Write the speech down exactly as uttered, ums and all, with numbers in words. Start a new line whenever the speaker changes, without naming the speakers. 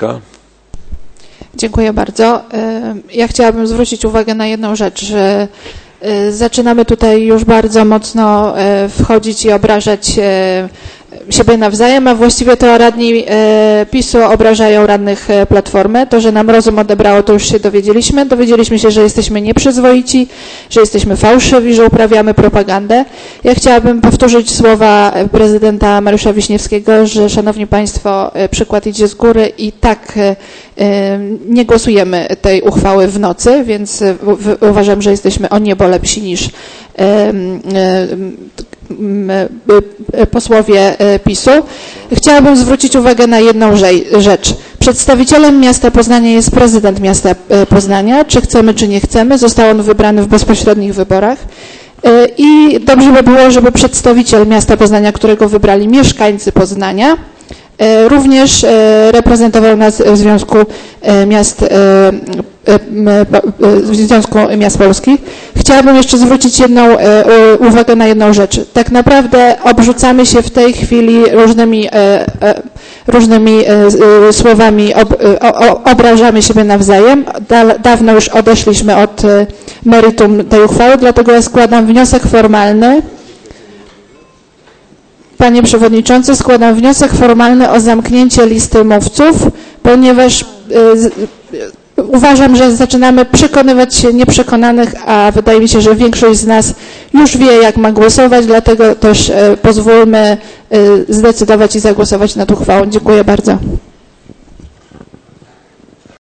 Wiśniewska.
Dziękuję bardzo. Ja chciałabym zwrócić uwagę na jedną rzecz, że zaczynamy tutaj już bardzo mocno wchodzić i obrażać siebie nawzajem, a właściwie to radni PiSu obrażają radnych Platformy. To, że nam rozum odebrało, to już się dowiedzieliśmy. Dowiedzieliśmy się, że jesteśmy nieprzyzwoici, że jesteśmy fałszywi, że uprawiamy propagandę. Ja chciałabym powtórzyć słowa prezydenta Mariusza Wiśniewskiego, że szanowni państwo, przykład idzie z góry i tak nie głosujemy tej uchwały w nocy, więc uważam, że jesteśmy o niebo lepsi niż posłowie PiSu. Chciałabym zwrócić uwagę na jedną rzecz. Przedstawicielem miasta Poznania jest prezydent miasta Poznania. Czy chcemy, czy nie chcemy. Został on wybrany w bezpośrednich wyborach. I dobrze by było, żeby przedstawiciel miasta Poznania, którego wybrali mieszkańcy Poznania, również reprezentował nas w Związku Miast, w Związku Miast Polskich. Chciałabym jeszcze zwrócić jedną uwagę na jedną rzecz. Tak naprawdę obrzucamy się w tej chwili różnymi, różnymi słowami, obrażamy siebie nawzajem. Dawno już odeszliśmy od meritum tej uchwały, dlatego ja składam wniosek formalny. Panie Przewodniczący, składam wniosek formalny o zamknięcie listy mówców, ponieważ y, uważam, że zaczynamy przekonywać się nieprzekonanych, a wydaje mi się, że większość z nas już wie, jak ma głosować, dlatego też y, pozwólmy y, zdecydować i zagłosować nad uchwałą. Dziękuję bardzo.